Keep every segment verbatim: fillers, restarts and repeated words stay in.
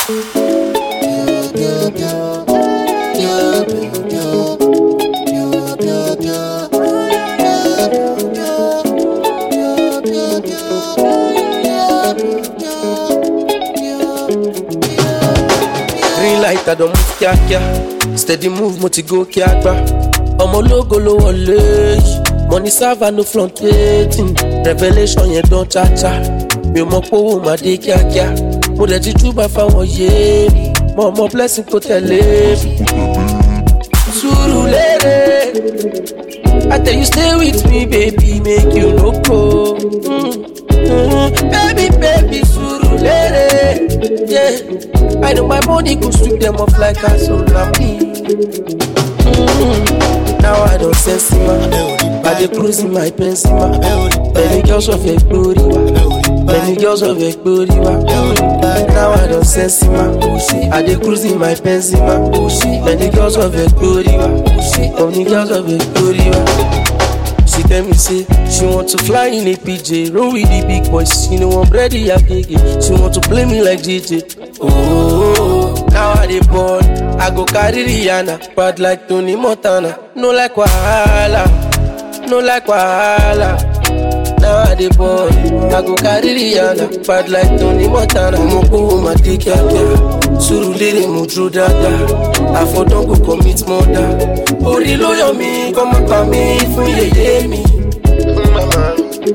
Green light, I don't move kia kia. Steady move, mo ti go kia gba. Ọmọ ológo ló wọlé. Money serve no frontating. Revelation yẹn dán cha-cha. Mi ò mọ̀ pé owó máa dé kíákíá. Mo dẹ̀ ti túbà fáwọn yé mi. Mo mọ blessing kò tẹ̀lé mi. Surulere. I tell you stay with me, baby, make you no go. Mm. Mm. Baby, baby, surulere. Yeah, I know my money go sweep them off like a tsunami. Mm. Now I don't sense him. I dey cruise in my Benzema. Many girls of a booty wa. Many girls of a booty wa. Now I don't sense him. I dey cruise in my Benzema. Many girls of a booty wa. Many girls of a booty wa. She tell me say she want to fly in a P J, roll with the big boys. She know I'm ready, I get it. She want to play me like J J. Oh, now I dey born. I go carry Rihanna, bad like Tony Montana. No like Wahala, no like Wahala. Now I dey born. I go carry Rihanna, bad like Tony Montana. Mo go ma take care, Surulere mo dro dada. I for don't go commit murder. Ori lo yo mi, come up for me, fun yeye mi. Mama,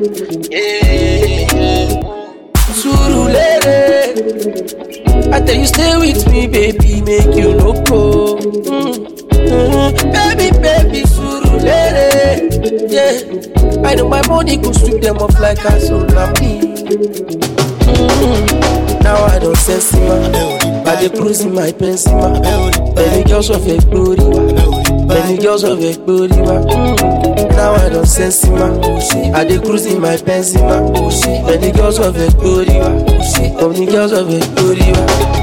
yeah. Surulere. I tell you stay with me, baby, make you no go. Mm. Mm. Baby, baby, surulere. Yeah, I know my money go sweep them off like a tsunami. Mm. Now I don't sense him. I dey cruise in my Benzema. Many girls of a booty wa. Many girls of a booty wa. Mm. Now I don't sense him. I dey cruise in my Benzema. Many girls of a booty wa. Many girls of a booty wa.